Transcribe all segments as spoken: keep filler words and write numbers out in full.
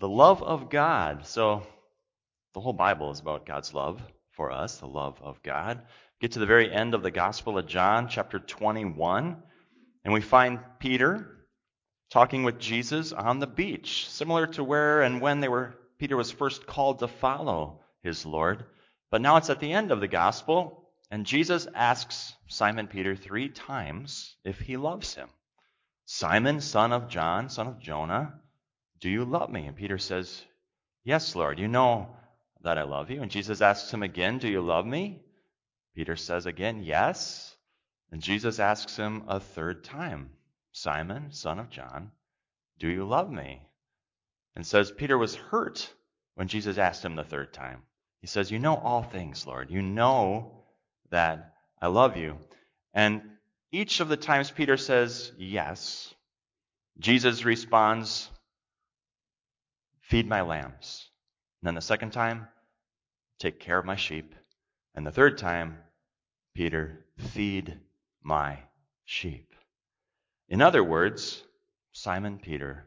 the love of God. So the whole Bible is about God's love for us, the love of God. Get to the very end of the Gospel of John, chapter twenty-one, and we find Peter talking with Jesus on the beach, similar to where and when they were Peter was first called to follow his Lord. But now it's at the end of the Gospel, and Jesus asks Simon Peter three times if he loves him. Simon, son of John, son of Jonah, do you love me? And Peter says, yes, Lord, you know that I love you. And Jesus asks him again, do you love me? Peter says again, yes. And Jesus asks him a third time, Simon, son of John, do you love me? And says Peter was hurt when Jesus asked him the third time. He says, you know all things, Lord. You know that I love you. And each of the times Peter says yes, Jesus responds, feed my lambs. And then the second time, take care of my sheep. And the third time, Peter, feed my sheep. In other words, Simon Peter,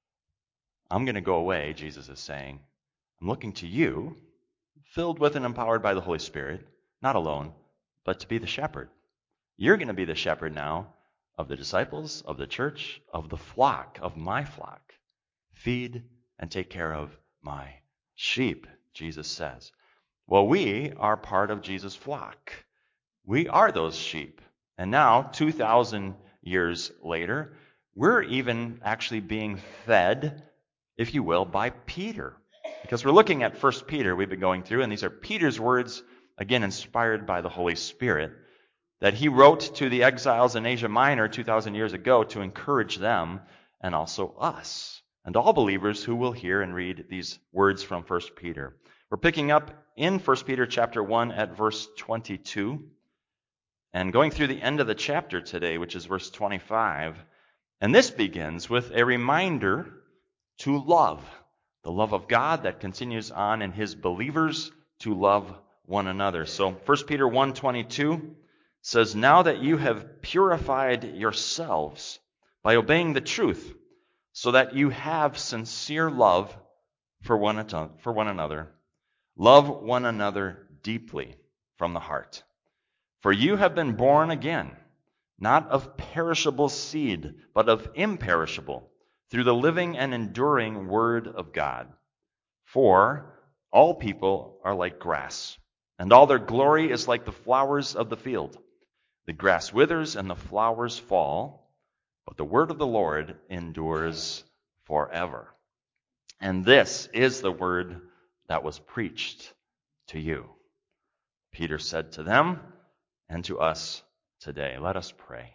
I'm going to go away, Jesus is saying. I'm looking to you, filled with and empowered by the Holy Spirit, not alone, but to be the shepherd. You're going to be the shepherd now of the disciples, of the church, of the flock, of my flock. Feed and take care of my sheep, Jesus says. Well, we are part of Jesus' flock. We are those sheep. And now, two thousand years later, we're even actually being fed, if you will, by Peter. Because we're looking at First Peter we've been going through, and these are Peter's words, again, inspired by the Holy Spirit, that he wrote to the exiles in Asia Minor two thousand years ago to encourage them and also us, and all believers who will hear and read these words from First Peter. We're picking up in First Peter chapter one at verse twenty-two, and going through the end of the chapter today, which is verse twenty-five. And this begins with a reminder to love, the love of God that continues on in his believers to love one another. So First Peter one twenty-two says, now that you have purified yourselves by obeying the truth, so that you have sincere love for one, for one another, love one another deeply from the heart. For you have been born again, not of perishable seed, but of imperishable, through the living and enduring word of God. For all people are like grass, and all their glory is like the flowers of the field. The grass withers and the flowers fall, but the word of the Lord endures forever. And this is the word that was preached to you. Peter said to them and to us today. Let us pray.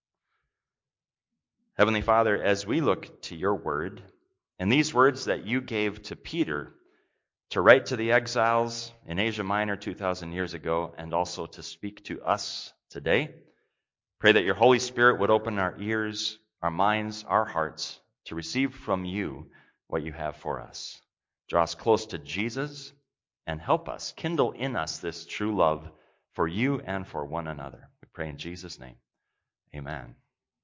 Heavenly Father, as we look to your word, and these words that you gave to Peter to write to the exiles in Asia Minor two thousand years ago, and also to speak to us today, pray that your Holy Spirit would open our ears, our minds, our hearts to receive from you what you have for us. Draw us close to Jesus and help us, kindle in us this true love for you and for one another. We pray in Jesus' name. Amen.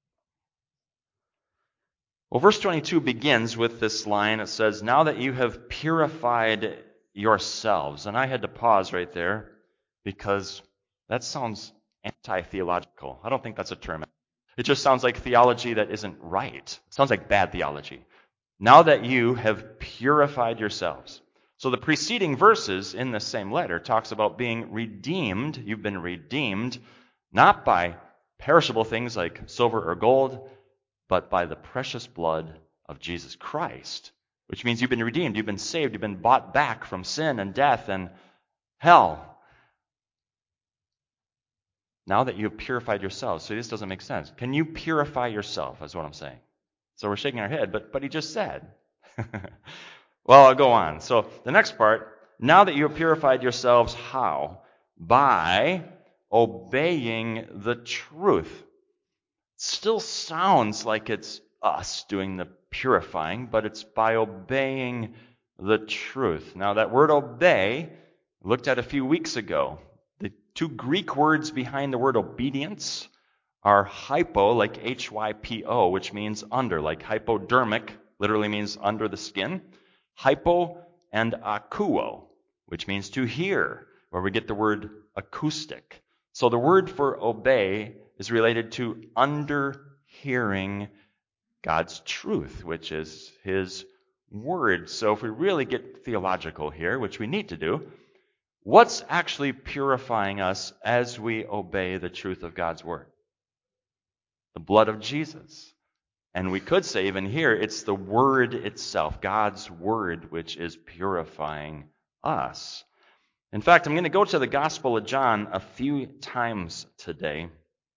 Well, verse twenty-two begins with this line. It says, now that you have purified yourselves. And I had to pause right there because that sounds anti-theological. I don't think that's a term. It just sounds like theology that isn't right. It sounds like bad theology. Now that you have purified yourselves. So the preceding verses in the same letter talks about being redeemed. You've been redeemed not by perishable things like silver or gold, but by the precious blood of Jesus Christ, which means you've been redeemed, you've been saved, you've been bought back from sin and death and hell. Now that you have purified yourselves. So this doesn't make sense. Can you purify yourself, is what I'm saying. So we're shaking our head, but, but he just said. Well, I'll go on. So the next part, now that you have purified yourselves, how? By obeying the truth. Still sounds like it's us doing the purifying, but it's by obeying the truth. Now that word obey, looked at a few weeks ago. The two Greek words behind the word obedience are hypo, like H Y P O, which means under, like hypodermic, literally means under the skin, hypo and akuo, which means to hear, where we get the word acoustic. So the word for obey is related to underhearing God's truth, which is His word. So if we really get theological here, which we need to do, what's actually purifying us as we obey the truth of God's word? The blood of Jesus. And we could say even here, it's the word itself, God's word, which is purifying us. In fact, I'm going to go to the Gospel of John a few times today.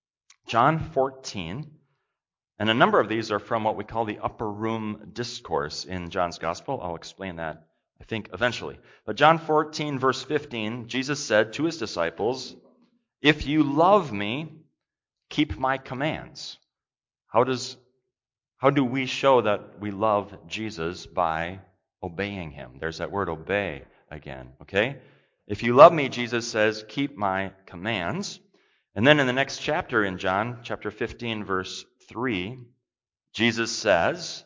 John fourteen, and a number of these are from what we call the upper room discourse in John's Gospel. I'll explain that, I think, eventually. But John fourteen, verse fifteen, Jesus said to His disciples, "If you love me, keep my commands." How does How do we show that we love Jesus? By obeying Him. There's that word obey again, okay? If you love me, Jesus says, keep my commands. And then in the next chapter in John, chapter fifteen, verse three, Jesus says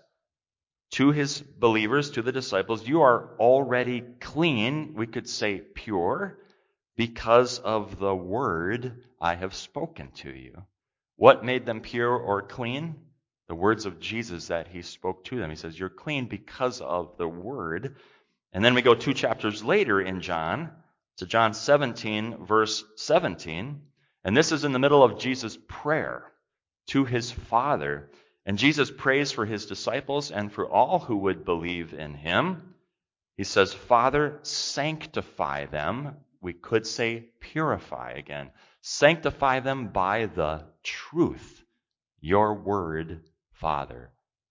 to His believers, to the disciples, you are already clean, we could say pure, because of the word I have spoken to you. What made them pure or clean? The words of Jesus that He spoke to them. He says, you're clean because of the word. And then we go two chapters later in John, to John seventeen, verse seventeen. And this is in the middle of Jesus' prayer to His Father. And Jesus prays for His disciples and for all who would believe in Him. He says, Father, sanctify them. We could say purify again. Sanctify them by the truth. Your word, Father,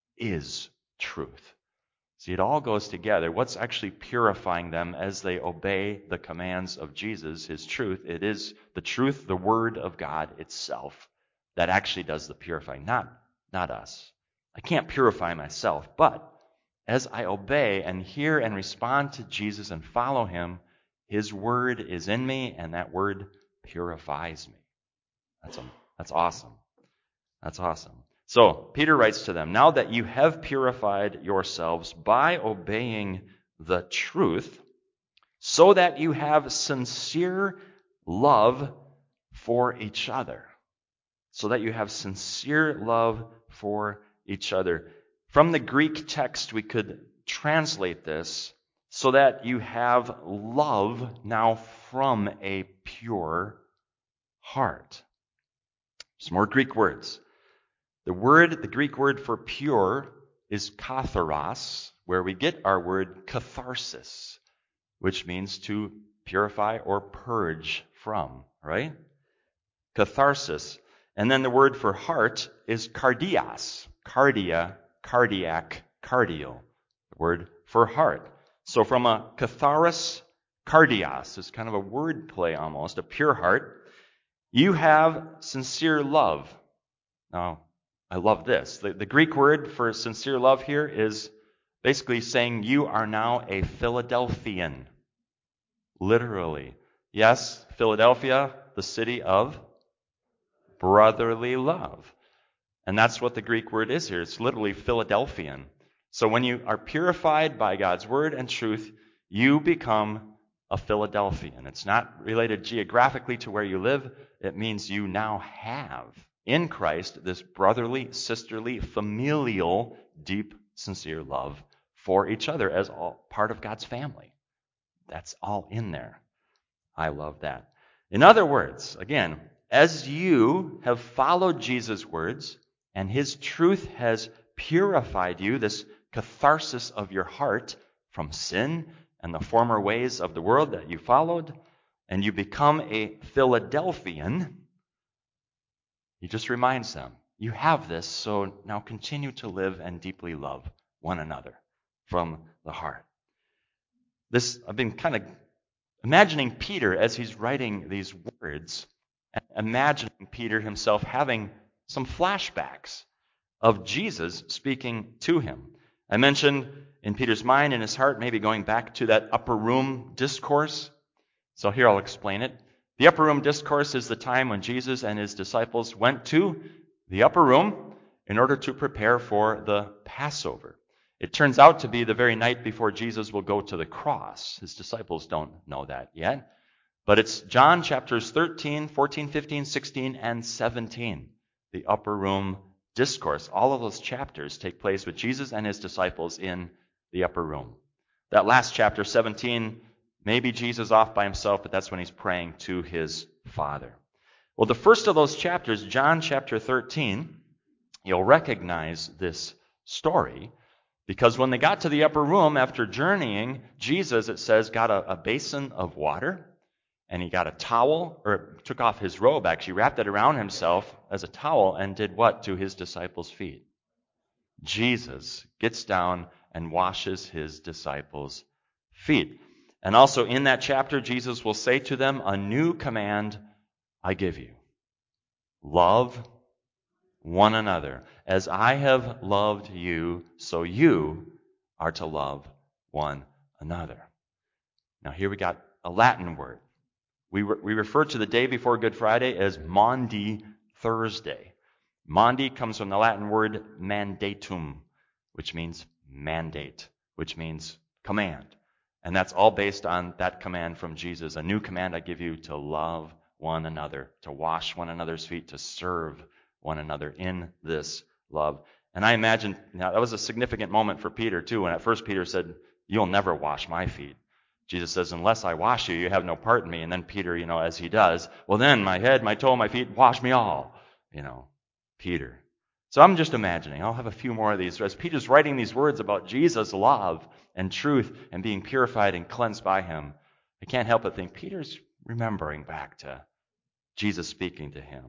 is truth. See, it all goes together. What's actually purifying them as they obey the commands of Jesus, His truth? It is the truth, the word of God itself, that actually does the purifying, not, not us. I can't purify myself, but as I obey and hear and respond to Jesus and follow Him, His word is in me, and that word purifies me. That's, that's awesome. That's awesome. So, Peter writes to them, now that you have purified yourselves by obeying the truth, so that you have sincere love for each other. So that you have sincere love for each other. From the Greek text, we could translate this so that you have love now from a pure heart. Some more Greek words. The word, the Greek word for pure is katharos, where we get our word catharsis, which means to purify or purge from, right? Catharsis. And then the word for heart is cardias, cardia, cardiac, cardial, the word for heart. So from a katharos, cardias is kind of a word play almost, a pure heart. You have sincere love. Now, I love this. The, the Greek word for sincere love here is basically saying you are now a Philadelphian. Literally. Yes, Philadelphia, the city of brotherly love. And that's what the Greek word is here. It's literally Philadelphian. So when you are purified by God's word and truth, you become a Philadelphian. It's not related geographically to where you live. It means you now have in Christ this brotherly, sisterly, familial, deep, sincere love for each other as all part of God's family. That's all in there. I love that. In other words, again, as you have followed Jesus' words and His truth has purified you, this catharsis of your heart from sin and the former ways of the world that you followed, and you become a Philadelphian, He just reminds them, you have this, so now continue to live and deeply love one another from the heart. This, I've been kind of imagining Peter as he's writing these words, imagining Peter himself having some flashbacks of Jesus speaking to him. I mentioned in Peter's mind and his heart, maybe going back to that upper room discourse. So here I'll explain it. The upper room discourse is the time when Jesus and His disciples went to the upper room in order to prepare for the Passover. It turns out to be the very night before Jesus will go to the cross. His disciples don't know that yet. But it's John chapters thirteen, fourteen, fifteen, sixteen, and seventeen. The upper room discourse. All of those chapters take place with Jesus and his disciples in the upper room. That last chapter, seventeen, maybe Jesus off by himself, but that's when he's praying to his Father. Well, the first of those chapters, John chapter thirteen, you'll recognize this story because when they got to the upper room after journeying, Jesus, it says, got a, a basin of water and he got a towel, or took off his robe actually, wrapped it around himself as a towel and did what to his disciples' feet? Jesus gets down and washes his disciples' feet. And also in that chapter, Jesus will say to them, a new command I give you. Love one another. As I have loved you, so you are to love one another. Now here we got a Latin word. We, re- we refer to the day before Good Friday as Maundy Thursday. Maundy comes from the Latin word mandatum, which means mandate, which means command. And that's all based on that command from Jesus. A new command I give you to love one another, to wash one another's feet, to serve one another in this love. And I imagine, now that was a significant moment for Peter too, when at first Peter said, you'll never wash my feet. Jesus says, unless I wash you, you have no part in me. And then Peter, you know, as he does, well then my head, my toe, my feet, wash me all. You know, Peter. So I'm just imagining, I'll have a few more of these. As Peter's writing these words about Jesus' love and truth and being purified and cleansed by him, I can't help but think Peter's remembering back to Jesus speaking to him.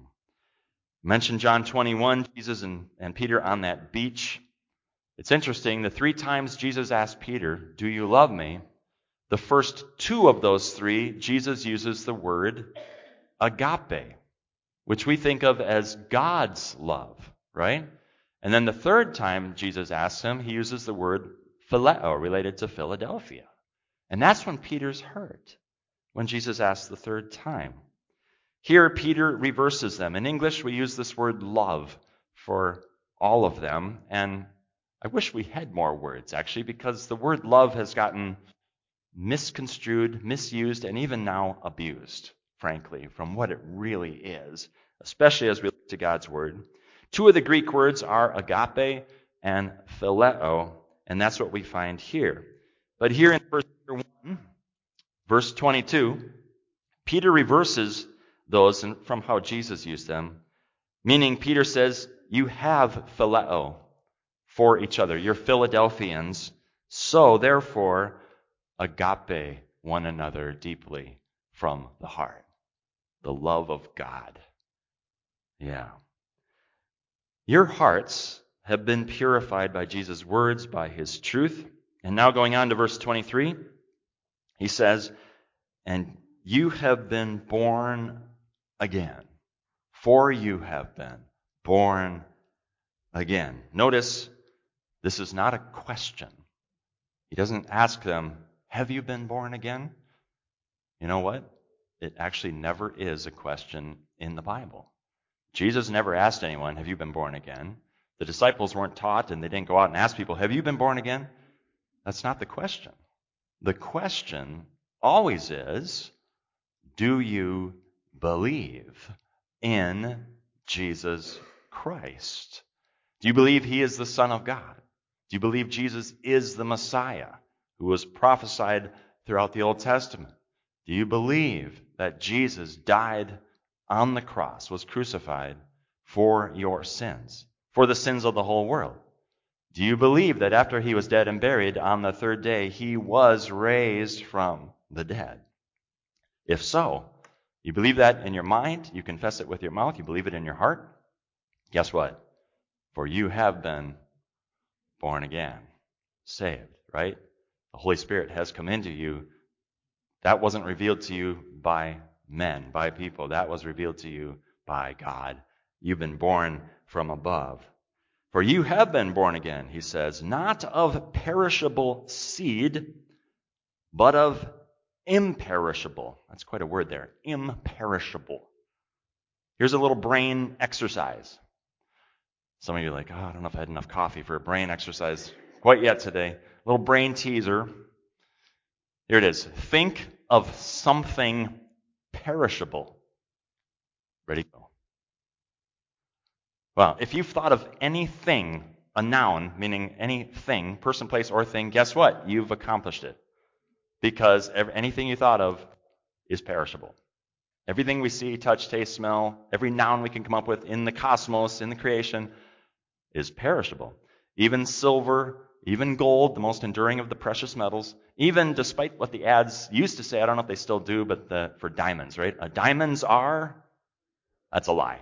Mention John twenty-one, Jesus and, and Peter on that beach. It's interesting, the three times Jesus asked Peter, do you love me? The first two of those three, Jesus uses the word agape, which we think of as God's love, right? And then the third time Jesus asks him, he uses the word phileo, related to Philadelphia. And that's when Peter's hurt, when Jesus asks the third time. Here, Peter reverses them. In English, we use this word love for all of them. And I wish we had more words, actually, because the word love has gotten misconstrued, misused, and even now abused, frankly, from what it really is, especially as we look to God's word. Two of the Greek words are agape and phileo, and that's what we find here. But here in verse one, verse twenty-two, Peter reverses those from how Jesus used them, meaning Peter says, you have phileo for each other. You're Philadelphians, so therefore agape one another deeply from the heart. The love of God. Yeah. Your hearts have been purified by Jesus' words, by his truth. And now going on to verse twenty-three, he says, and you have been born again. For you have been born again. Notice, this is not a question. He doesn't ask them, have you been born again? You know what? It actually never is a question in the Bible. Jesus never asked anyone, have you been born again? The disciples weren't taught and they didn't go out and ask people, have you been born again? That's not the question. The question always is, do you believe in Jesus Christ? Do you believe he is the Son of God? Do you believe Jesus is the Messiah who was prophesied throughout the Old Testament? Do you believe that Jesus died on the cross, was crucified for your sins, for the sins of the whole world? Do you believe that after he was dead and buried, on the third day, he was raised from the dead? If so, you believe that in your mind, you confess it with your mouth, you believe it in your heart, guess what? For you have been born again, saved, right? The Holy Spirit has come into you. That wasn't revealed to you by men, by people. That was revealed to you by God. You've been born from above. For you have been born again, he says, not of perishable seed, but of imperishable. That's quite a word there. Imperishable. Here's a little brain exercise. Some of you are like, oh, I don't know if I had enough coffee for a brain exercise. quite yet today. Little brain teaser. Here it is. Think of something perishable. Ready? Go. Well, if you've thought of anything, a noun, meaning anything, person, place, or thing, guess what? You've accomplished it. Because anything you thought of is perishable. Everything we see, touch, taste, smell, every noun we can come up with in the cosmos, in the creation, is perishable. Even silver, even gold, the most enduring of the precious metals, even despite what the ads used to say, I don't know if they still do, but the, for diamonds, right? Uh, diamonds are, that's a lie.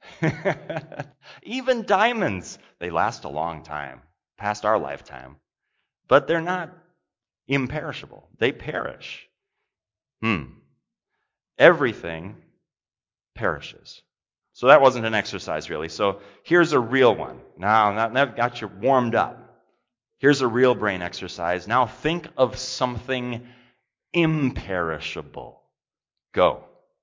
Even diamonds, they last a long time, past our lifetime. But they're not imperishable. They perish. Hmm. Everything perishes. So that wasn't an exercise, really. So here's a real one. Now, now that got you warmed up. Here's a real brain exercise. Now think of something imperishable. Go.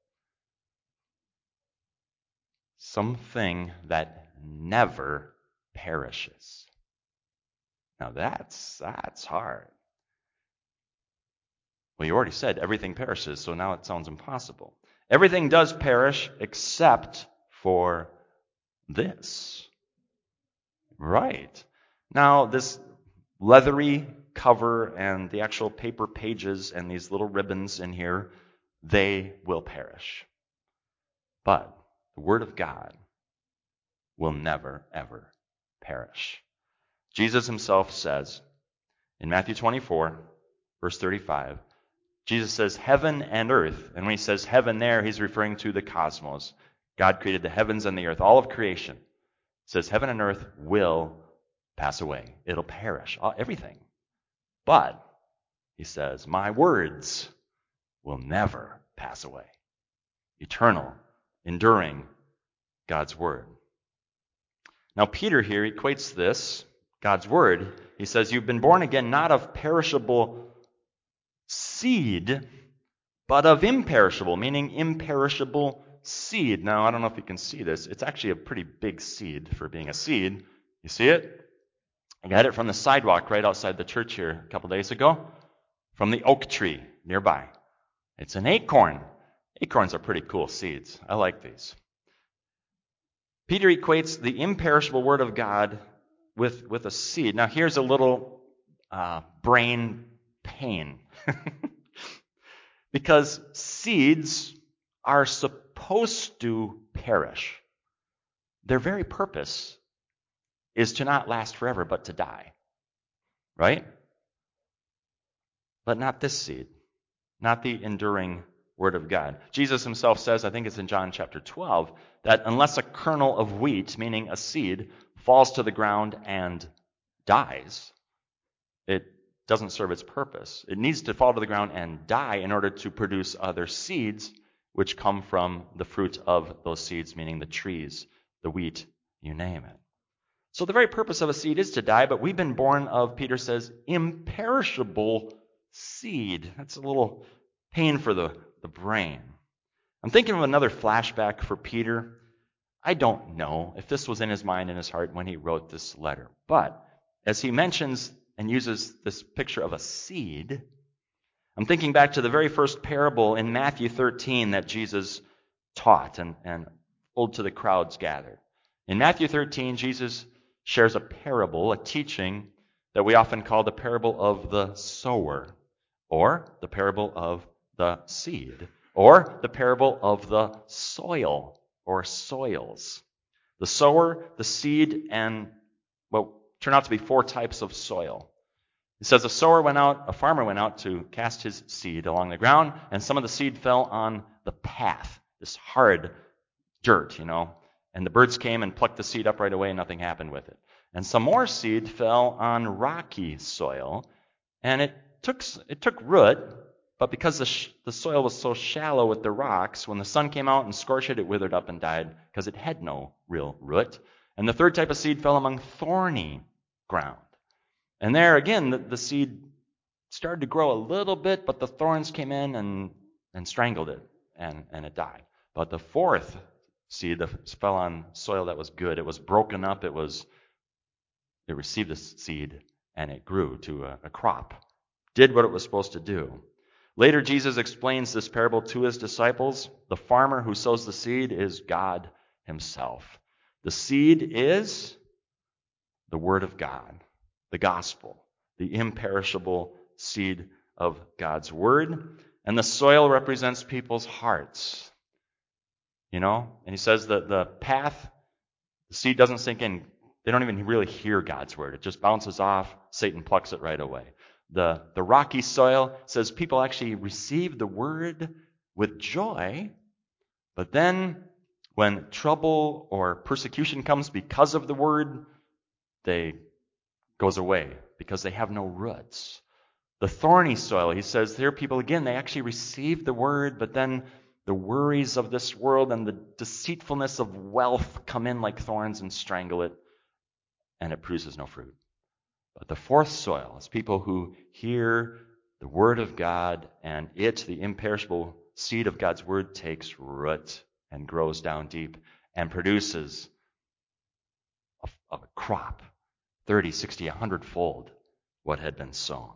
Something that never perishes. Now that's that's hard. Well, you already said everything perishes, so now it sounds impossible. Everything does perish except for this. Right. Now, this leathery cover and the actual paper pages and these little ribbons in here, they will perish. But the Word of God will never, ever perish. Jesus himself says in Matthew twenty-four, verse thirty-five, Jesus says heaven and earth. And when he says heaven there, he's referring to the cosmos. God created the heavens and the earth, all of creation. It says heaven and earth will pass away. It'll perish, everything. But, he says, my words will never pass away. Eternal, enduring God's word. Now, Peter here equates this, God's word. He says, you've been born again not of perishable seed, but of imperishable, meaning imperishable seed. Now, I don't know if you can see this. It's actually a pretty big seed for being a seed. You see it? I got it from the sidewalk right outside the church here a couple days ago, from the oak tree nearby. It's an acorn. Acorns are pretty cool seeds. I like these. Peter equates the imperishable word of God with, with a seed. Now, here's a little uh, brain pain. Because seeds are supposed to perish. Their very purpose is to not last forever, but to die. Right? But not this seed. Not the enduring word of God. Jesus himself says, I think it's in John chapter twelve, that unless a kernel of wheat, meaning a seed, falls to the ground and dies, it doesn't serve its purpose. It needs to fall to the ground and die in order to produce other seeds, which come from the fruit of those seeds, meaning the trees, the wheat, you name it. So the very purpose of a seed is to die, but we've been born of, Peter says, imperishable seed. That's a little pain for the, the brain. I'm thinking of another flashback for Peter. I don't know if this was in his mind and his heart when he wrote this letter, but as he mentions and uses this picture of a seed, I'm thinking back to the very first parable in Matthew thirteen that Jesus taught and, and told to the crowds gathered. In Matthew thirteen, Jesus shares a parable, a teaching that we often call the parable of the sower, or the parable of the seed, or the parable of the soil, or soils. The sower, the seed, and what turn out to be four types of soil. It says a sower went out, a farmer went out to cast his seed along the ground, and some of the seed fell on the path, this hard dirt, you know, and the birds came and plucked the seed up right away and nothing happened with it. And some more seed fell on rocky soil, and it took it took root, but because the, sh- the soil was so shallow with the rocks, when the sun came out and scorched it, it withered up and died because it had no real root. And the third type of seed fell among thorny ground. And there again, the, the seed started to grow a little bit, but the thorns came in and, and strangled it, and, and it died. But the fourth seed that fell on soil that was good, it was broken up, it was it received the seed, and it grew to a, a crop, did what it was supposed to do. Later, Jesus explains this parable to his disciples. The farmer who sows the seed is God himself. The seed is the Word of God, the gospel, the imperishable seed of God's Word. And the soil represents people's hearts. You know, and he says that the path, the seed doesn't sink in. They don't even really hear God's Word. It just bounces off. Satan plucks it right away. The, the rocky soil says people actually receive the Word with joy, but then when trouble or persecution comes because of the Word, they goes away because they have no roots. The thorny soil, he says, there people, again, they actually receive the Word, but then the worries of this world and the deceitfulness of wealth come in like thorns and strangle it, and it produces no fruit. But the fourth soil is people who hear the Word of God, and it, the imperishable seed of God's Word, takes root and grows down deep and produces a, a crop, thirty, sixty, one hundred fold what had been sown.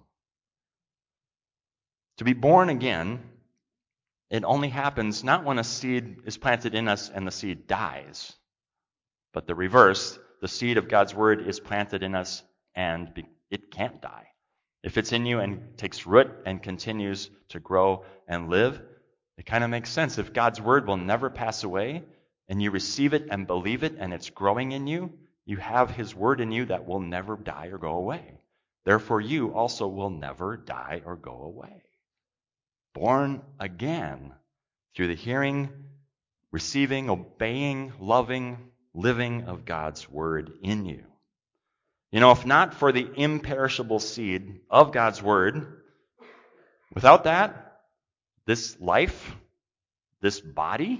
To be born again, it only happens not when a seed is planted in us and the seed dies, but the reverse. The seed of God's Word is planted in us and it can't die. If it's in you and takes root and continues to grow and live, it kind of makes sense. If God's Word will never pass away and you receive it and believe it and it's growing in you, you have His Word in you that will never die or go away. Therefore, you also will never die or go away. Born again through the hearing, receiving, obeying, loving, living of God's Word in you. You know, if not for the imperishable seed of God's Word, without that, this life, this body,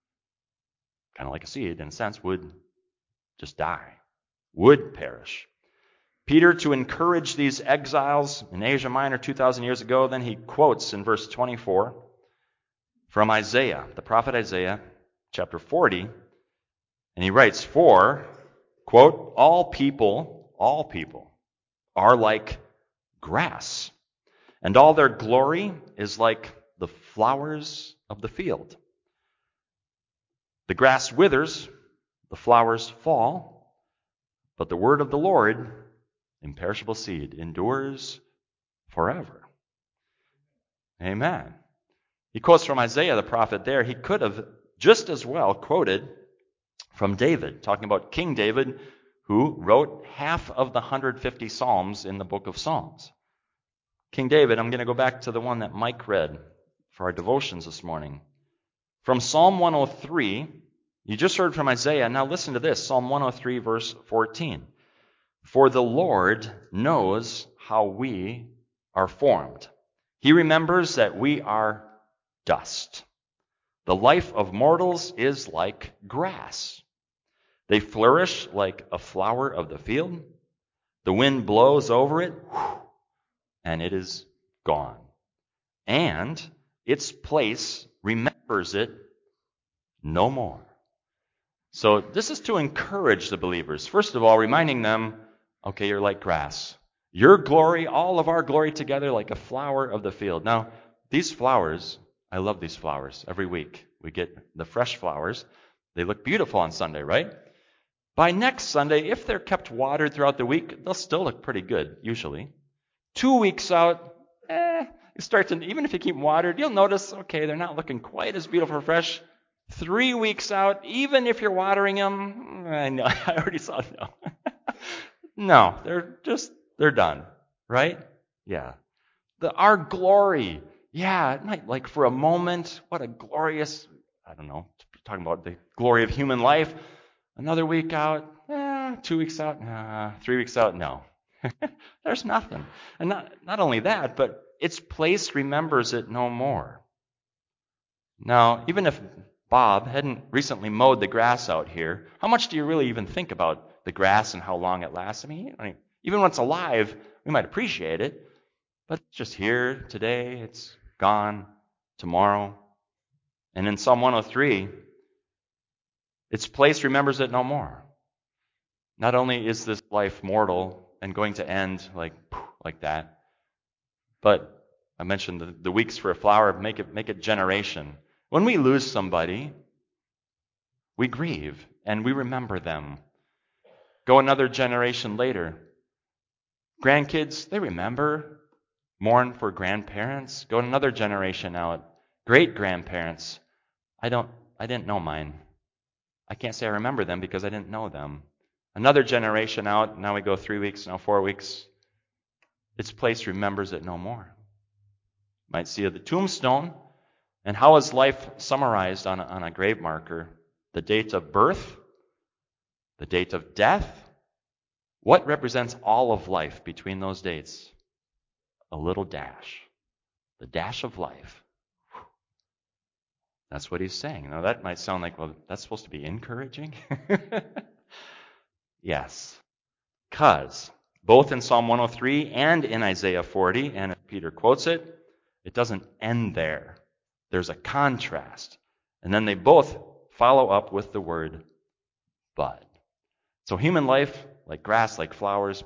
kind of like a seed in a sense, would just die, would perish. Peter, to encourage these exiles in Asia Minor two thousand years ago, then he quotes in verse twenty-four from Isaiah, the prophet Isaiah, chapter forty, and he writes, "For, quote, all people, all people are like grass, and all their glory is like the flowers of the field. The grass withers, the flowers fall, but the word of the Lord, imperishable seed, endures forever." Amen. He quotes from Isaiah the prophet there. He could have just as well quoted from David, talking about King David, who wrote half of the one hundred fifty Psalms in the book of Psalms. King David, I'm going to go back to the one that Mike read for our devotions this morning. From Psalm one oh three, you just heard from Isaiah. Now listen to this, Psalm one oh three, verse fourteen. "For the Lord knows how we are formed. He remembers that we are dust. The life of mortals is like grass. They flourish like a flower of the field. The wind blows over it, and it is gone. And its place remembers it no more." So this is to encourage the believers. First of all, reminding them, okay, you're like grass. Your glory, all of our glory together, like a flower of the field. Now, these flowers, I love these flowers. Every week we get the fresh flowers. They look beautiful on Sunday, right? By next Sunday, if they're kept watered throughout the week, they'll still look pretty good, usually. Two weeks out, eh, you start to, even if you keep them watered, you'll notice, okay, they're not looking quite as beautiful or fresh. Three weeks out, even if you're watering them, I know, I already saw it, no. No, they're just, they're done, right? Yeah. The, our glory, yeah, it might, like for a moment, what a glorious, I don't know, talking about the glory of human life. Another week out, eh, two weeks out, nah, three weeks out, no. There's nothing. And not, not only that, but its place remembers it no more. Now, even if Bob hadn't recently mowed the grass out here, how much do you really even think about the grass and how long it lasts? I mean, I mean even when it's alive, we might appreciate it, but it's just here today, it's gone tomorrow. And in Psalm one oh three, its place remembers it no more. Not only is this life mortal and going to end like like that. But I mentioned the, the weeks for a flower, make it make it generation. When we lose somebody, we grieve and we remember them. Go another generation later. Grandkids, they remember, mourn for grandparents. Go another generation out. Great grandparents, I don't I didn't know mine. I can't say I remember them because I didn't know them. Another generation out, now we go three weeks, now four weeks. Its place remembers it no more. Might see the tombstone. And how is life summarized on a, on a grave marker? The date of birth, the date of death. What represents all of life between those dates? A little dash. The dash of life. That's what he's saying. Now that might sound like, well, that's supposed to be encouraging. Yes. Because both in Psalm one oh three and in Isaiah forty, and Peter quotes it, it doesn't end there. There's a contrast. And then they both follow up with the word but. So human life, like grass, like flowers,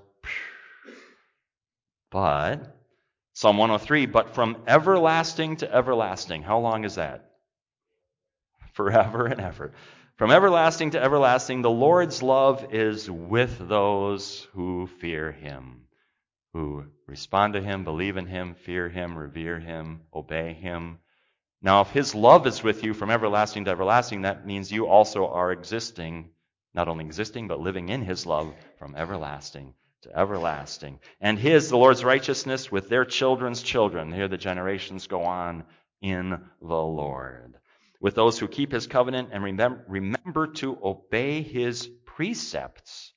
but Psalm one oh three, but from everlasting to everlasting. How long is that? Forever and ever. From everlasting to everlasting, the Lord's love is with those who fear him, who respond to him, believe in him, fear him, revere him, obey him. Now, if his love is with you from everlasting to everlasting, that means you also are existing, not only existing, but living in his love from everlasting to everlasting. And his, the Lord's righteousness, with their children's children. Here the generations go on in the Lord. With those who keep his covenant and remember, remember to obey his precepts.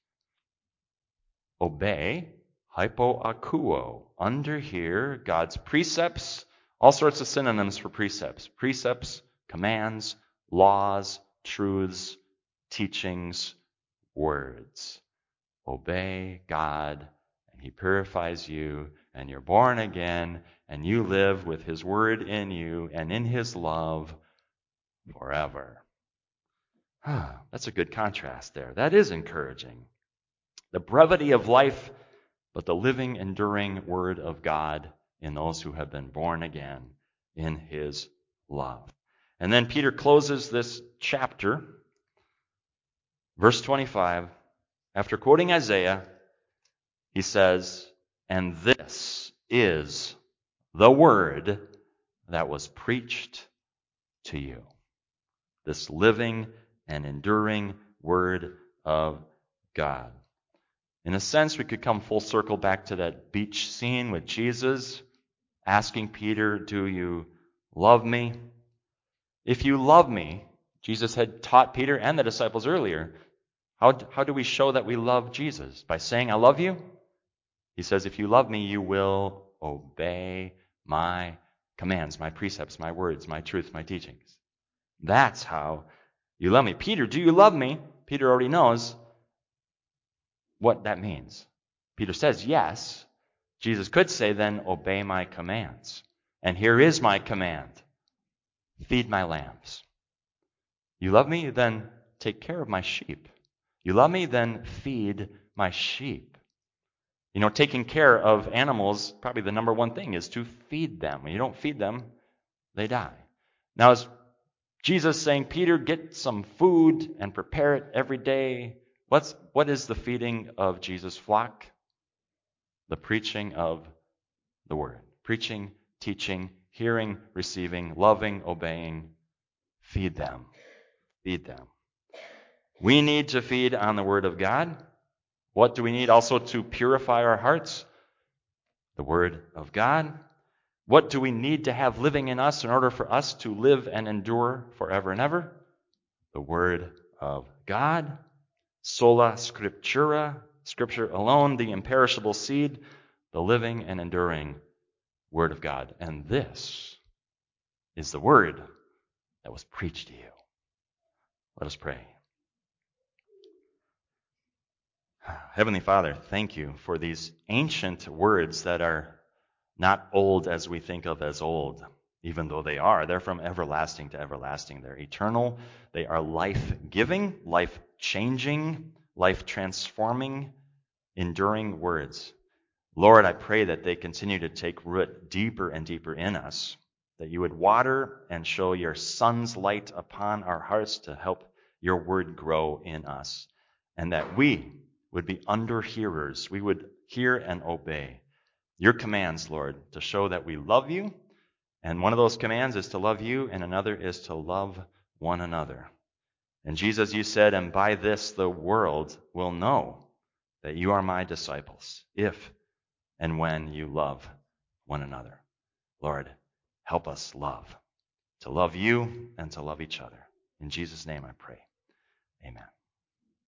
Obey, hypoakuo. Under here, God's precepts, all sorts of synonyms for precepts. Precepts, commands, laws, truths, teachings, words. Obey God, and he purifies you, and you're born again, and you live with his word in you and in his love forever. That's a good contrast there. That is encouraging. The brevity of life, but the living, enduring word of God in those who have been born again in his love. And then Peter closes this chapter, verse twenty-five. After quoting Isaiah, he says, and this is the word that was preached to you. This living and enduring word of God. In a sense, we could come full circle back to that beach scene with Jesus asking Peter, do you love me? If you love me, Jesus had taught Peter and the disciples earlier, how, how do we show that we love Jesus? By saying, I love you? He says, if you love me, you will obey my commands, my precepts, my words, my truth, my teachings. That's how you love me. Peter, do you love me? Peter already knows what that means. Peter says yes. Jesus could say then, obey my commands. And here is my command. Feed my lambs. You love me? Then take care of my sheep. You love me? Then feed my sheep. You know, taking care of animals, probably the number one thing is to feed them. When you don't feed them, they die. Now, is Jesus saying, Peter, get some food and prepare it every day? What's, what is the feeding of Jesus' flock? The preaching of the word. Preaching, teaching, hearing, receiving, loving, obeying. Feed them. Feed them. We need to feed on the word of God. What do we need also to purify our hearts? The word of God. What do we need to have living in us in order for us to live and endure forever and ever? The word of God. Sola scriptura, scripture alone, the imperishable seed, the living and enduring word of God. And this is the word that was preached to you. Let us pray. Heavenly Father, thank you for these ancient words that are not old as we think of as old, even though they are. They're from everlasting to everlasting. They're eternal. They are life-giving, life-changing, life-transforming. enduring words. Lord, I pray that they continue to take root deeper and deeper in us, that you would water and show your Son's light upon our hearts to help your word grow in us, and that we would be under hearers. We would hear and obey your commands, Lord, to show that we love you. And one of those commands is to love you, and another is to love one another. And Jesus, you said, and by this the world will know that you are my disciples, if and when you love one another. Lord, help us love, to love you and to love each other. In Jesus' name I pray. Amen.